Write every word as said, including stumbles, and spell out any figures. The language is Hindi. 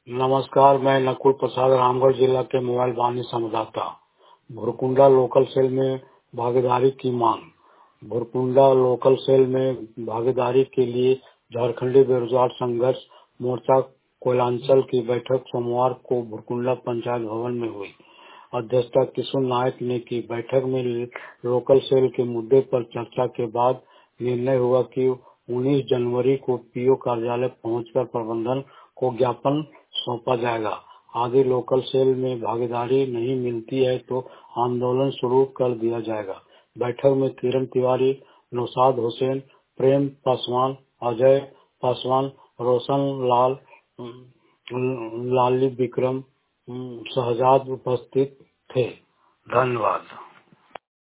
नमस्कार, मैं नकुल प्रसाद रामगढ़ जिला के मोबाइल वाणी संवाददाता। भुरकुंडा लोकल सेल में भागीदारी की मांग। भुरकुंडा लोकल सेल में भागीदारी के लिए झारखंडी बेरोजगार संघर्ष मोर्चा कोयलांचल की बैठक सोमवार को भुरकुंडा पंचायत भवन में हुई। अध्यक्षता किशोर नायक ने की। बैठक में लोकल सेल के मुद्दे पर चर्चा के बाद निर्णय हुआ कि उन्नीस जनवरी को पीओ कार्यालय पहुंचकर प्रबंधन को ज्ञापन सौंपा जाएगा। आदि लोकल सेल में भागीदारी नहीं मिलती है तो आंदोलन शुरू कर दिया जाएगा। बैठक में किरण तिवारी, नौशाद हुसैन, प्रेम पासवान, अजय पासवान, रोशन लाल, लाली विक्रम, शहजाद उपस्थित थे। धन्यवाद।